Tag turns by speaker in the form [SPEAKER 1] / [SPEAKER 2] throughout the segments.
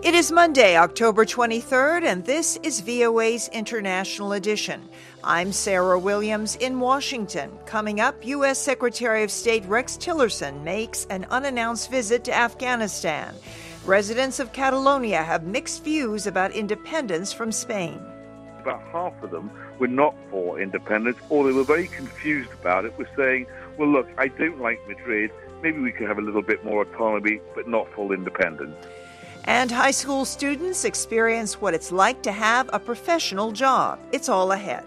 [SPEAKER 1] It is Monday, October 23rd, and this is VOA's International Edition. I'm Sarah Williams in Washington. Coming up, U.S. Secretary of State Rex Tillerson makes an unannounced visit to Afghanistan. Residents of Catalonia have mixed views about independence from Spain.
[SPEAKER 2] About half of them were not for independence, or they were very confused about it, were saying, well, look, I don't like Madrid. Maybe we could have a little bit more autonomy, but not full independence.
[SPEAKER 1] And high school students experience what it's like to have a professional job. It's all ahead.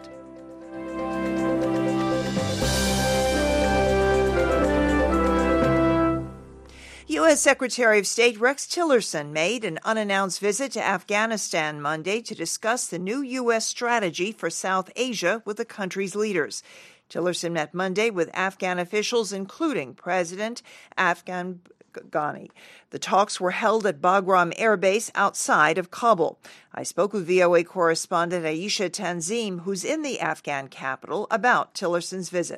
[SPEAKER 1] U.S. Secretary of State Rex Tillerson made an unannounced visit to Afghanistan Monday to discuss the new U.S. strategy for South Asia with the country's leaders. Tillerson met Monday with Afghan officials, including President Ashraf Ghani. The talks were held at Bagram Air Base outside of Kabul. I spoke with VOA correspondent Aisha Tanzim, who's in the Afghan capital, about Tillerson's visit.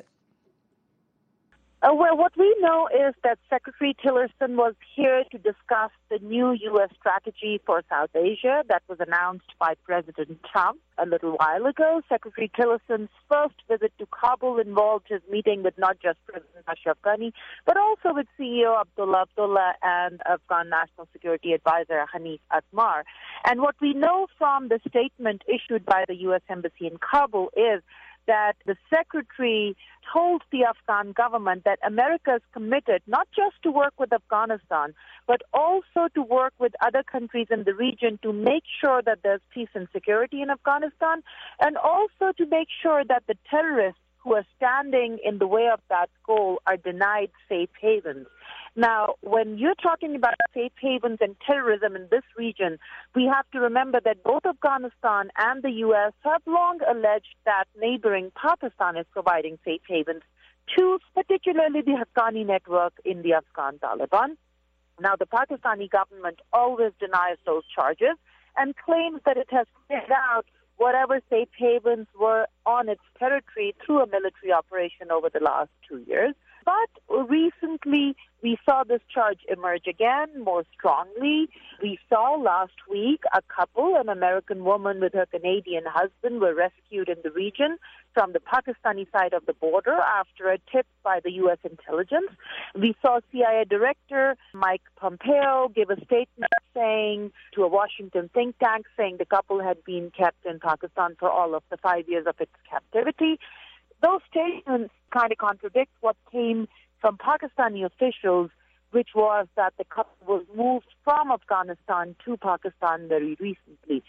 [SPEAKER 3] Well, what we know is that Secretary Tillerson was here to discuss the new U.S. strategy for South Asia that was announced by President Trump a little while ago. Secretary Tillerson's first visit to Kabul involved his meeting with not just President Ashraf Ghani, but also with CEO Abdullah and Afghan National Security Advisor Hanif Atmar. And what we know from the statement issued by the U.S. Embassy in Kabul is that the secretary told the Afghan government that America is committed not just to work with Afghanistan, but also to work with other countries in the region to make sure that there's peace and security in Afghanistan, and also to make sure that the terrorists who are standing in the way of that goal are denied safe havens. Now, when you're talking about safe havens and terrorism in this region, we have to remember that both Afghanistan and the U.S. have long alleged that neighboring Pakistan is providing safe havens to particularly the Haqqani network in the Afghan Taliban. Now, the Pakistani government always denies those charges and claims that it has cleared out whatever safe havens were on its territory through a military operation over the last 2 years. But recently, we saw this charge emerge again more strongly. We saw last week a couple, an American woman with her Canadian husband, were rescued in the region from the Pakistani side of the border after a tip by the U.S. intelligence. We saw CIA Director Mike Pompeo give a statement saying to a Washington think tank, saying the couple had been kept in Pakistan for all of the 5 years of its captivity. Those statements kind of contradict what came from Pakistani officials, which was that the couple was moved from Afghanistan to Pakistan very recently.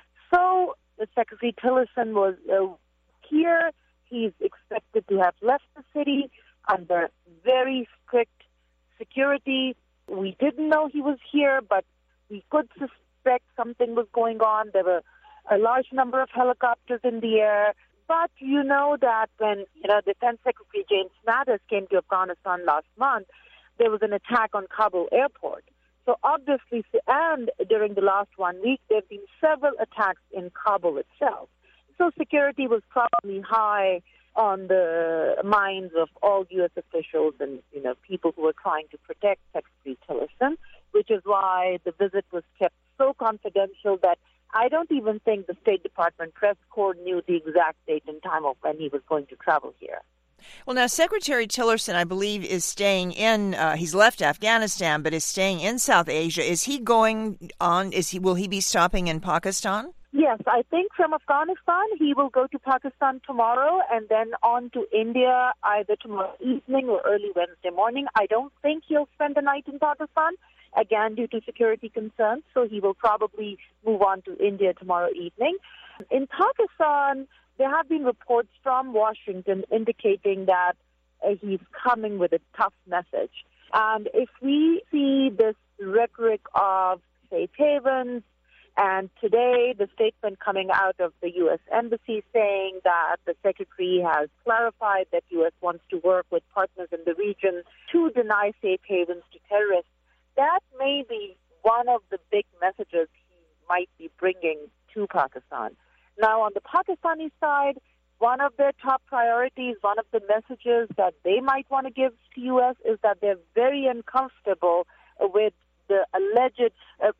[SPEAKER 3] So the Secretary Tillerson was here. He's expected to have left the city under very strict security. We didn't know he was here, but we could suspect something was going on. There were a large number of helicopters in the air. But you know that when Defense Secretary James Mattis came to Afghanistan last month, there was an attack on Kabul airport. So obviously, and during the last 1 week, there have been several attacks in Kabul itself. So security was probably high on the minds of all U.S. officials and people who were trying to protect Secretary Tillerson, which is why the visit was kept so confidential that I don't even think the State Department press corps knew the exact date and time of when he was going to travel here.
[SPEAKER 1] Well, now, Secretary Tillerson, I believe, is staying in, he's left Afghanistan, but is staying in South Asia. Is he going on, will he be stopping in Pakistan?
[SPEAKER 3] Yes, I think from Afghanistan, he will go to Pakistan tomorrow and then on to India either tomorrow evening or early Wednesday morning. I don't think he'll spend the night in Pakistan, again, due to security concerns, so he will probably move on to India tomorrow evening. In Pakistan, there have been reports from Washington indicating that he's coming with a tough message. And if we see this rhetoric of safe havens, and today the statement coming out of the U.S. Embassy saying that the Secretary has clarified that U.S. wants to work with partners in the region to deny safe havens to terrorists, that may be one of the big messages he might be bringing to Pakistan. Now, on the Pakistani side, one of their top priorities, one of the messages that they might want to give to U.S. is that they're very uncomfortable with the alleged, what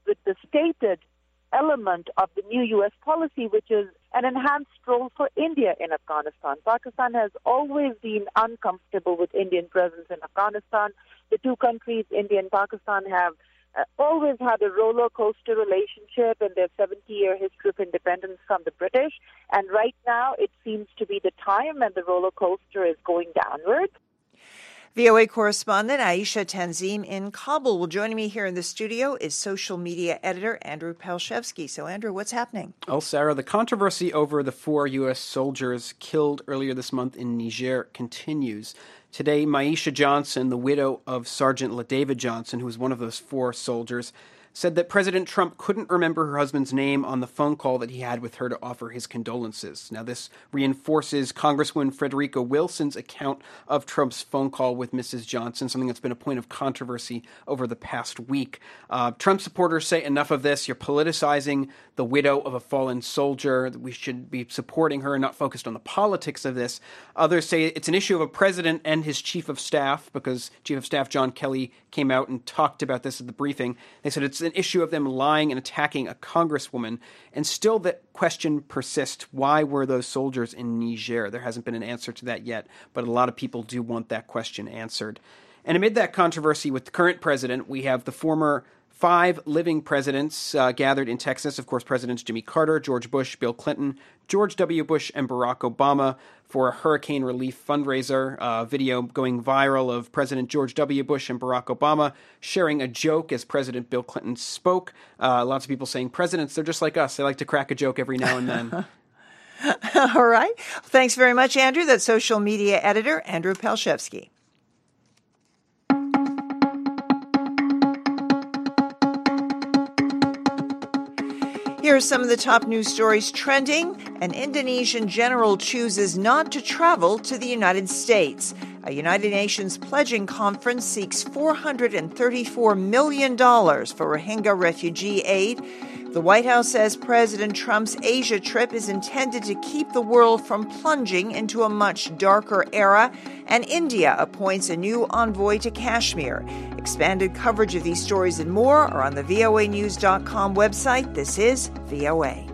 [SPEAKER 3] with the stated element of the new U.S. policy, which is an enhanced role for India in Afghanistan. Pakistan has always been uncomfortable with Indian presence in Afghanistan. The two countries, India and Pakistan, have always had a roller coaster relationship in their 70-year history of independence from the British. And right now, it seems to be the time, and the roller coaster is going downward.
[SPEAKER 1] VOA correspondent Aisha Tanzim in Kabul. Well, joining me here in the studio is social media editor Andrew Palshevsky. So, Andrew, what's happening?
[SPEAKER 4] Well, Sarah, the controversy over the 4 U.S. soldiers killed earlier this month in Niger continues. Today, Maisha Johnson, the widow of Sergeant LaDavid Johnson, who was one of those 4 soldiers, said that President Trump couldn't remember her husband's name on the phone call that he had with her to offer his condolences. Now, this reinforces Congresswoman Frederica Wilson's account of Trump's phone call with Mrs. Johnson, something that's been a point of controversy over the past week. Trump supporters say, enough of this. You're politicizing the widow of a fallen soldier. We should be supporting her and not focused on the politics of this. Others say it's an issue of a president and his chief of staff, because Chief of Staff John Kelly came out and talked about this at the briefing. They said it's an issue of them lying and attacking a congresswoman. And still that question persists. Why were those soldiers in Niger? There hasn't been an answer to that yet, but a lot of people do want that question answered. And amid that controversy with the current president, we have the former 5 living presidents gathered in Texas. Of course, Presidents Jimmy Carter, George Bush, Bill Clinton, George W. Bush, and Barack Obama for a hurricane relief fundraiser. Video going viral of President George W. Bush and Barack Obama sharing a joke as President Bill Clinton spoke. Lots of people saying, presidents, they're just like us. They like to crack a joke every now and then.
[SPEAKER 1] All right. Thanks very much, Andrew. That's social media editor Andrew Palshevsky. Here are some of the top news stories trending. An Indonesian general chooses not to travel to the United States. A United Nations pledging conference seeks $434 million for Rohingya refugee aid. The White House says President Trump's Asia trip is intended to keep the world from plunging into a much darker era. And India appoints a new envoy to Kashmir. Expanded coverage of these stories and more are on the voanews.com website. This is VOA.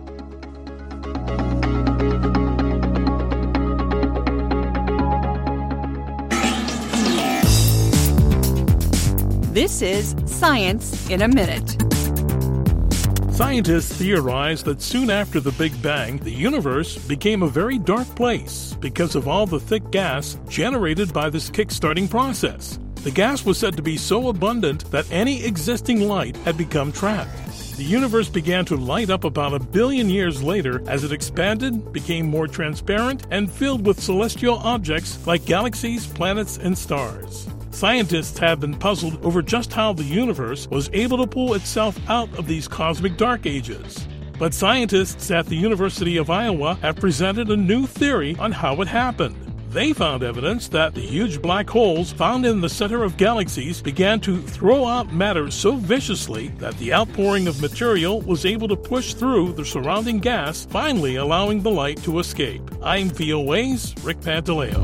[SPEAKER 5] This is Science in a Minute.
[SPEAKER 6] Scientists theorize that soon after the Big Bang, the universe became a very dark place because of all the thick gas generated by this kick-starting process. The gas was said to be so abundant that any existing light had become trapped. The universe began to light up about 1 billion years later as it expanded, became more transparent, and filled with celestial objects like galaxies, planets, and stars. Scientists have been puzzled over just how the universe was able to pull itself out of these cosmic dark ages. But scientists at the University of Iowa have presented a new theory on how it happened. They found evidence that the huge black holes found in the center of galaxies began to throw out matter so viciously that the outpouring of material was able to push through the surrounding gas, finally allowing the light to escape. I'm VOA's Rick Pantaleo.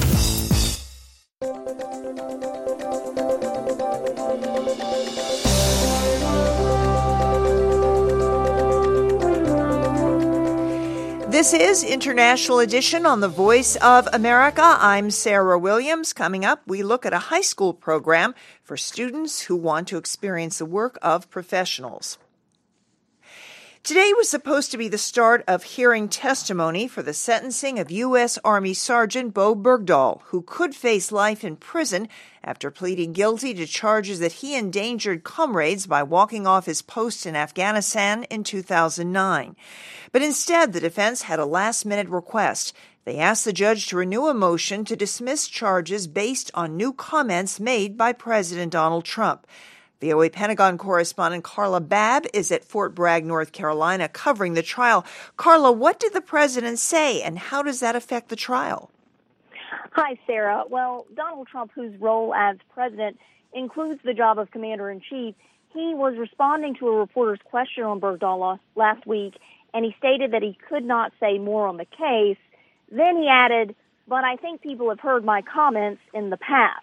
[SPEAKER 1] This is International Edition on the Voice of America. I'm Sarah Williams. Coming up, we look at a high school program for students who want to experience the work of professionals. Today was supposed to be the start of hearing testimony for the sentencing of U.S. Army Sergeant Bo Bergdahl, who could face life in prison after pleading guilty to charges that he endangered comrades by walking off his post in Afghanistan in 2009. But instead, the defense had a last-minute request. They asked the judge to renew a motion to dismiss charges based on new comments made by President Donald Trump. VOA Pentagon correspondent Carla Babb is at Fort Bragg, North Carolina, covering the trial. Carla, what did the president say, and how does that affect the trial?
[SPEAKER 7] Hi, Sarah. Well, Donald Trump, whose role as president includes the job of commander-in-chief, he was responding to a reporter's question on Bergdahl last week, and he stated that he could not say more on the case. Then he added, "But I think people have heard my comments in the past."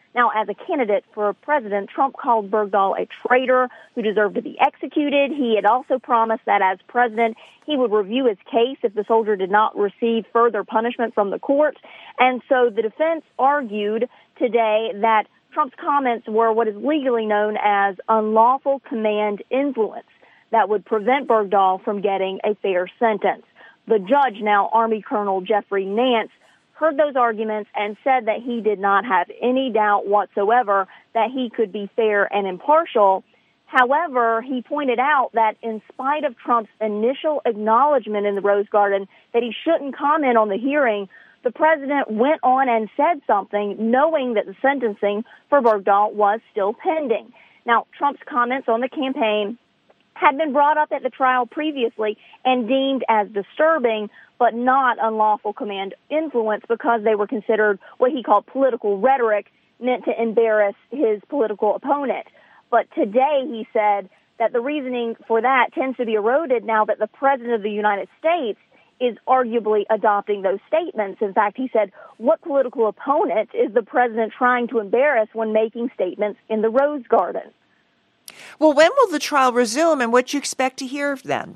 [SPEAKER 7] Now, as a candidate for president, Trump called Bergdahl a traitor who deserved to be executed. He had also promised that as president, he would review his case if the soldier did not receive further punishment from the court. And so the defense argued today that Trump's comments were what is legally known as unlawful command influence that would prevent Bergdahl from getting a fair sentence. The judge, now Army Colonel Jeffrey Nance, heard those arguments and said that he did not have any doubt whatsoever that he could be fair and impartial. However, he pointed out that in spite of Trump's initial acknowledgement in the Rose Garden that he shouldn't comment on the hearing, the president went on and said something, knowing that the sentencing for Bergdahl was still pending. Now, Trump's comments on the campaign had been brought up at the trial previously and deemed as disturbing, but not unlawful command influence because they were considered what he called political rhetoric meant to embarrass his political opponent. But today he said that the reasoning for that tends to be eroded now that the president of the United States is arguably adopting those statements. In fact, he said, what political opponent is the president trying to embarrass when making statements in the Rose Garden?
[SPEAKER 1] Well, when will the trial resume, and what do you expect to hear then?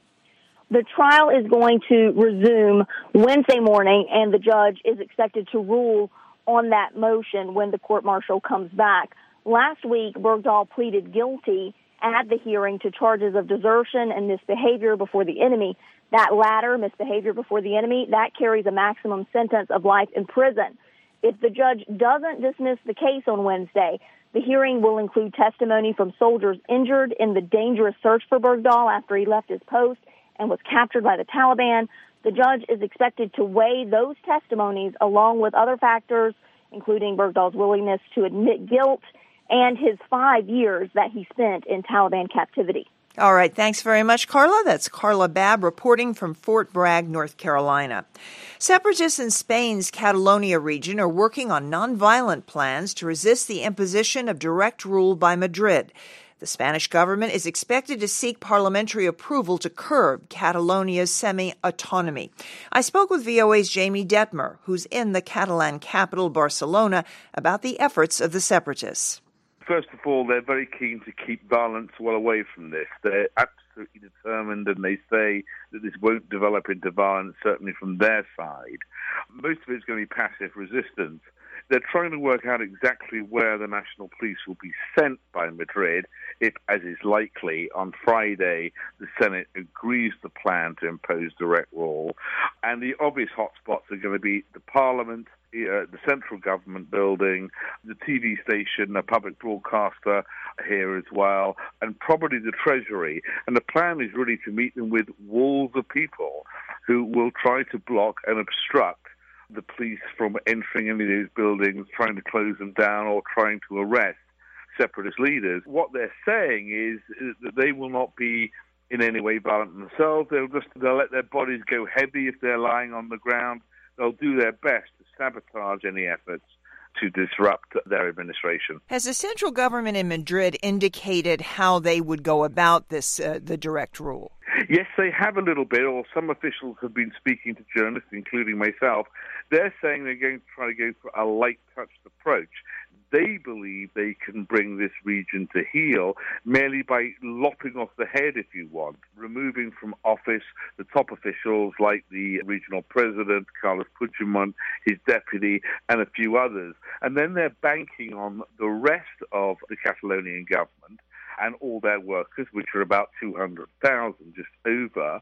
[SPEAKER 7] The trial is going to resume Wednesday morning, and the judge is expected to rule on that motion when the court-martial comes back. Last week, Bergdahl pleaded guilty at the hearing to charges of desertion and misbehavior before the enemy. That latter, misbehavior before the enemy, that carries a maximum sentence of life in prison. If the judge doesn't dismiss the case on Wednesday, the hearing will include testimony from soldiers injured in the dangerous search for Bergdahl after he left his post and was captured by the Taliban. The judge is expected to weigh those testimonies along with other factors, including Bergdahl's willingness to admit guilt and his 5 years that he spent in Taliban captivity.
[SPEAKER 1] All right. Thanks very much, Carla. That's Carla Babb reporting from Fort Bragg, North Carolina. Separatists in Spain's Catalonia region are working on nonviolent plans to resist the imposition of direct rule by Madrid. The Spanish government is expected to seek parliamentary approval to curb Catalonia's semi-autonomy. I spoke with VOA's Jamie Detmer, who's in the Catalan capital, Barcelona, about the efforts of the separatists.
[SPEAKER 2] First of all, they're very keen to keep violence well away from this. They're absolutely determined, and they say that this won't develop into violence, certainly from their side. Most of it's going to be passive resistance. They're trying to work out exactly where the national police will be sent by Madrid if, as is likely, on Friday the Senate agrees the plan to impose direct rule. And the obvious hotspots are going to be the Parliament, the central government building, the TV station, a public broadcaster here as well, and probably the Treasury. And the plan is really to meet them with walls of people who will try to block and obstruct the police from entering any of those buildings, trying to close them down or trying to arrest separatist leaders. What they're saying is that they will not be in any way violent themselves. They'll let their bodies go heavy if they're lying on the ground. They'll do their best to sabotage any efforts to disrupt their administration.
[SPEAKER 1] Has the central government in Madrid indicated how they would go about this, the direct rule?
[SPEAKER 2] Yes, they have a little bit, or some officials have been speaking to journalists, including myself. They're saying they're going to try to go for a light-touched approach. They believe they can bring this region to heel merely by lopping off the head, if you want, removing from office the top officials like the regional president, Carles Puigdemont, his deputy, and a few others. And then they're banking on the rest of the Catalonian government and all their workers, which are about 200,000, just over,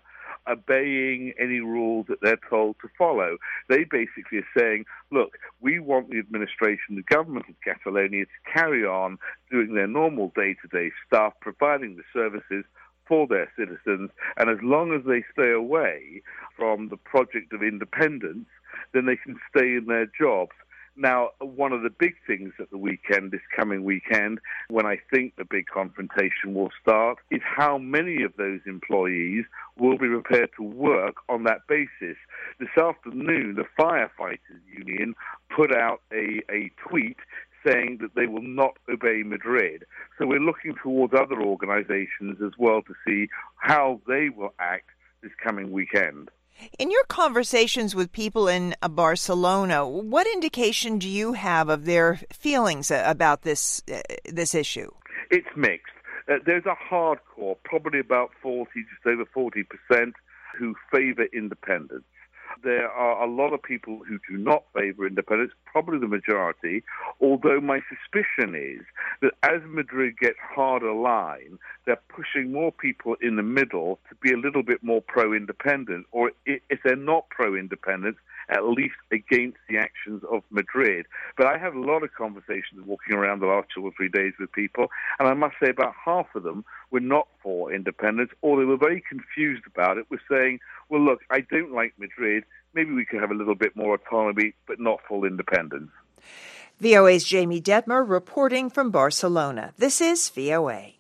[SPEAKER 2] obeying any rules that they're told to follow. They basically are saying, look, we want the administration, the government of Catalonia, to carry on doing their normal day-to-day stuff, providing the services for their citizens, and as long as they stay away from the project of independence, then they can stay in their jobs. Now, one of the big things at the weekend, this coming weekend, when I think the big confrontation will start, is how many of those employees will be prepared to work on that basis. This afternoon, the Firefighters Union put out a tweet saying that they will not obey Madrid. So we're looking towards other organizations as well to see how they will act this coming weekend.
[SPEAKER 1] In your conversations with people in Barcelona, what indication do you have of their feelings about this issue?
[SPEAKER 2] It's mixed. There's a hardcore, probably about 40, just over 40%, who favor independence. There are a lot of people who do not favor independence, probably the majority, although my suspicion is that as Madrid gets harder line, they're pushing more people in the middle to be a little bit more pro-independent, or if they're not pro-independent, at least against the actions of Madrid. But I have a lot of conversations walking around the last 2 or 3 days with people, and I must say about half of them were not for independence, or they were very confused about it, were saying, well, look, I don't like Madrid, maybe we could have a little bit more autonomy, but not full independence.
[SPEAKER 1] VOA's Jamie Detmer reporting from Barcelona. This is VOA.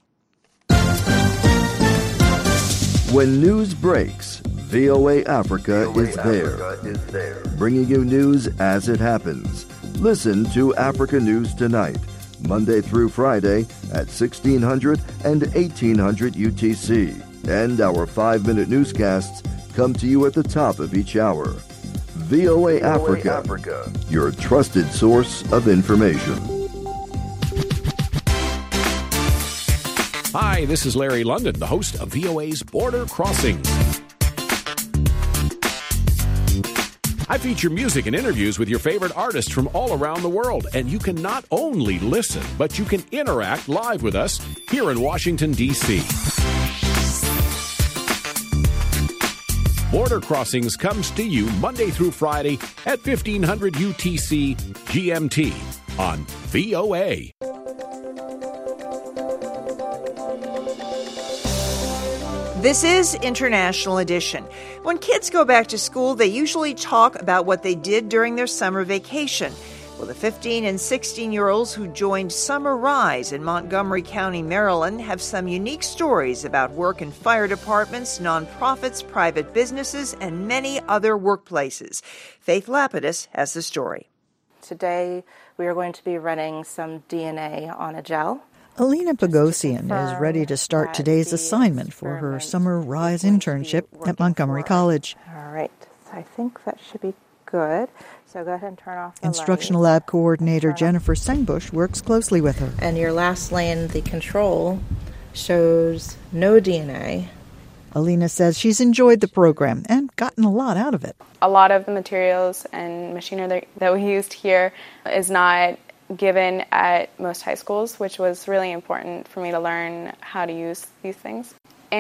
[SPEAKER 8] When news breaks, VOA Africa is there, bringing you news as it happens. Listen to Africa News Tonight, Monday through Friday at 1600 and 1800 UTC. And our 5-minute newscasts come to you at the top of each hour. VOA Africa, your trusted source of information.
[SPEAKER 9] Hi, this is Larry London, the host of VOA's Border Crossings. I feature music and interviews with your favorite artists from all around the world, and you can not only listen, but you can interact live with us here in Washington, D.C. Border Crossings comes to you Monday through Friday at 1500 UTC GMT on VOA.
[SPEAKER 1] This is International Edition. When kids go back to school, they usually talk about what they did during their summer vacation. Well, the 15 and 16-year-olds who joined Summer Rise in Montgomery County, Maryland, have some unique stories about work in fire departments, nonprofits, private businesses, and many other workplaces. Faith Lapidus has the story.
[SPEAKER 10] Today, we are going to be running some DNA on a gel.
[SPEAKER 11] Alina Pagosian is ready to start today's assignment for her Summer Rise internship at Montgomery College.
[SPEAKER 10] All right, so I think that should be good. So go ahead and turn off the
[SPEAKER 11] Instructional
[SPEAKER 10] light.
[SPEAKER 11] Lab Coordinator Jennifer Sengbush works closely with her.
[SPEAKER 10] And your last lane, the control, shows no DNA.
[SPEAKER 11] Alina says she's enjoyed the program and gotten a lot out of it.
[SPEAKER 12] A lot of the materials and machinery that we used here is not given at most high schools, which was really important for me to learn how to use these things.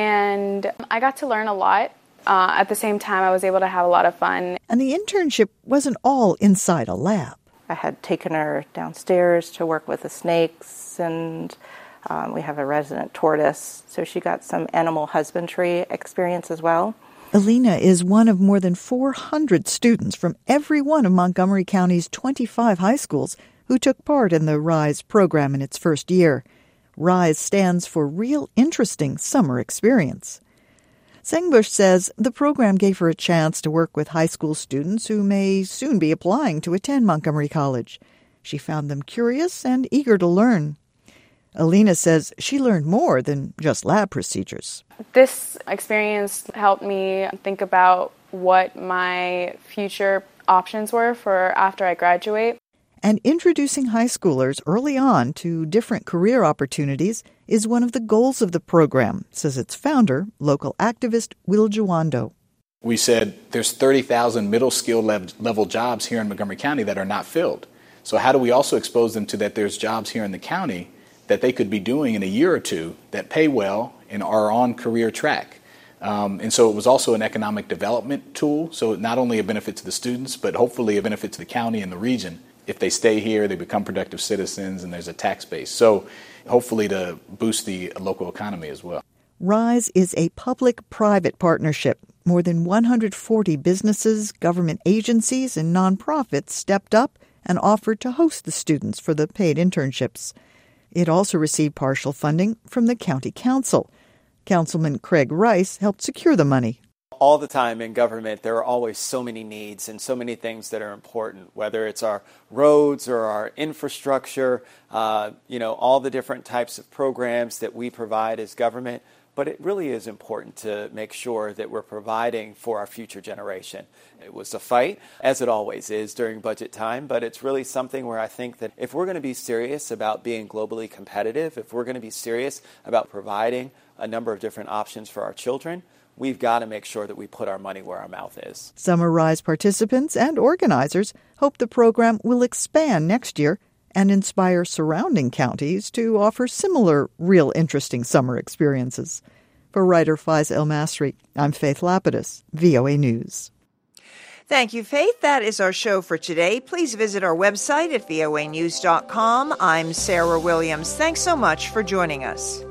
[SPEAKER 12] And I got to learn a lot. At the same time, I was able to have a lot of fun.
[SPEAKER 11] And the internship wasn't all inside a lab.
[SPEAKER 10] I had taken her downstairs to work with the snakes, and we have a resident tortoise, so she got some animal husbandry experience as well.
[SPEAKER 11] Alina is one of more than 400 students from every one of Montgomery County's 25 high schools who took part in the RISE program in its first year. RISE stands for Real Interesting Summer Experience. Sengbush says the program gave her a chance to work with high school students who may soon be applying to attend Montgomery College. She found them curious and eager to learn. Alina says she learned more than just lab procedures.
[SPEAKER 12] This experience helped me think about what my future options were for after I graduate.
[SPEAKER 11] And introducing high schoolers early on to different career opportunities is one of the goals of the program, says its founder, local activist Will Jawando.
[SPEAKER 13] We said there's 30,000 middle skill level jobs here in Montgomery County that are not filled. So how do we also expose them to that there's jobs here in the county that they could be doing in a year or two that pay well and are on career track? And so it was also an economic development tool. So not only a benefit to the students, but hopefully a benefit to the county and the region. If they stay here, they become productive citizens and there's a tax base. So hopefully to boost the local economy as well.
[SPEAKER 11] RISE is a public-private partnership. More than 140 businesses, government agencies, and nonprofits stepped up and offered to host the students for the paid internships. It also received partial funding from the county council. Councilman Craig Rice helped secure the money.
[SPEAKER 14] All the time in government, there are always so many needs and so many things that are important, whether it's our roads or our infrastructure, all the different types of programs that we provide as government. but it really is important to make sure that we're providing for our future generation. It was a fight, as it always is during budget time, but it's really something where I think that if we're going to be serious about being globally competitive, if we're going to be serious about providing a number of different options for our children, we've got to make sure that we put our money where our mouth is.
[SPEAKER 11] Summer Rise participants and organizers hope the program will expand next year and inspire surrounding counties to offer similar real interesting summer experiences. For writer Faiz El-Masri, I'm Faith Lapidus, VOA News.
[SPEAKER 1] Thank you, Faith. That is our show for today. Please visit our website at voanews.com. I'm Sarah Williams. Thanks so much for joining us.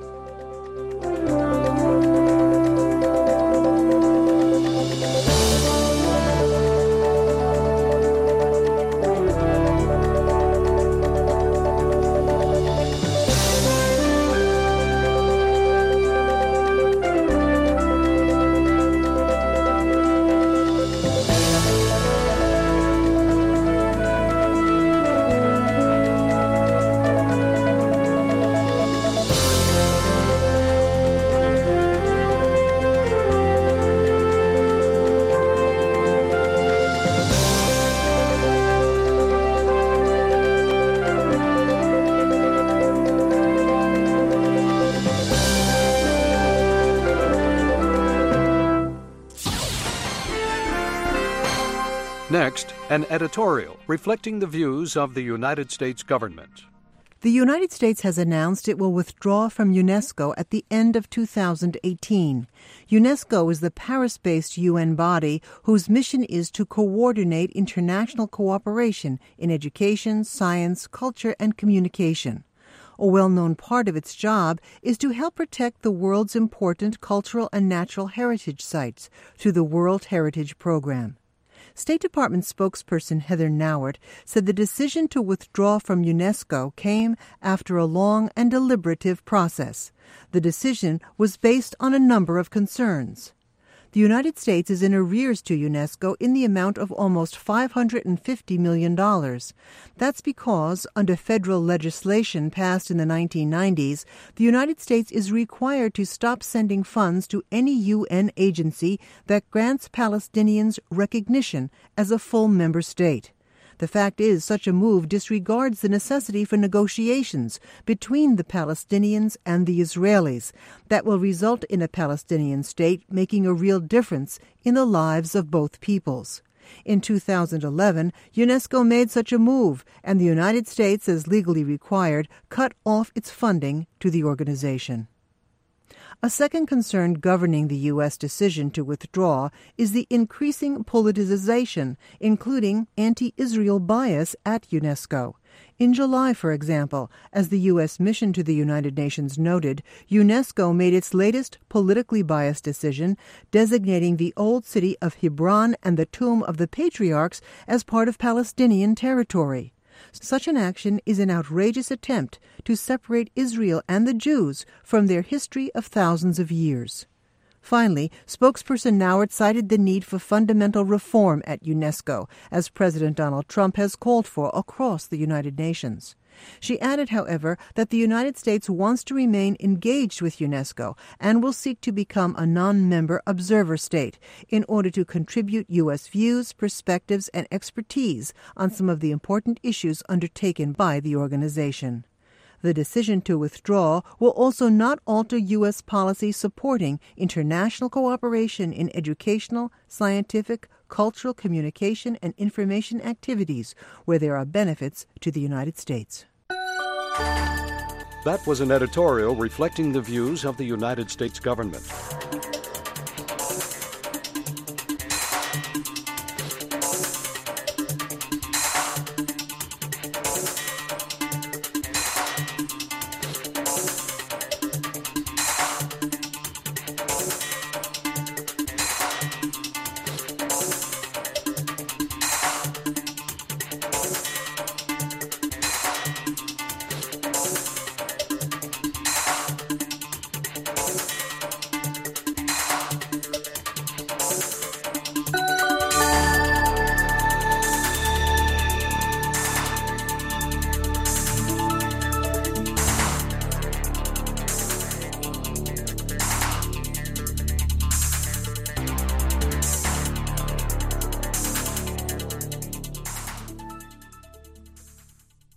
[SPEAKER 15] Next, an editorial reflecting the views of the United States government.
[SPEAKER 16] The United States has announced it will withdraw from UNESCO at the end of 2018. UNESCO is the Paris-based UN body whose mission is to coordinate international cooperation in education, science, culture, and communication. A well-known part of its job is to help protect the world's important cultural and natural heritage sites through the World Heritage Program. State Department spokesperson Heather Nauert said the decision to withdraw from UNESCO came after a long and deliberative process. The decision was based on a number of concerns. The United States is in arrears to UNESCO in the amount of almost $550 million. That's because, under federal legislation passed in the 1990s, the United States is required to stop sending funds to any UN agency that grants Palestinians recognition as a full member state. The fact is, such a move disregards the necessity for negotiations between the Palestinians and the Israelis that will result in a Palestinian state making a real difference in the lives of both peoples. In 2011, UNESCO made such a move, and the United States, as legally required, cut off its funding to the organization. A second concern governing the U.S. decision to withdraw is the increasing politicization, including anti-Israel bias at UNESCO. In July, for example, as the U.S. mission to the United Nations noted, UNESCO made its latest politically biased decision designating the old city of Hebron and the tomb of the patriarchs as part of Palestinian territory. Such an action is an outrageous attempt to separate Israel and the Jews from their history of thousands of years. Finally, spokesperson Nauert cited the need for fundamental reform at UNESCO, as President Donald Trump has called for across the United Nations. She added, however, that the United States wants to remain engaged with UNESCO and will seek to become a non-member observer state in order to contribute U.S. views, perspectives, and expertise on some of the important issues undertaken by the organization. The decision to withdraw will also not alter U.S. policy supporting international cooperation in educational, scientific, cultural, communication, and information activities where there are benefits to the United States.
[SPEAKER 15] That was an editorial reflecting the views of the United States government.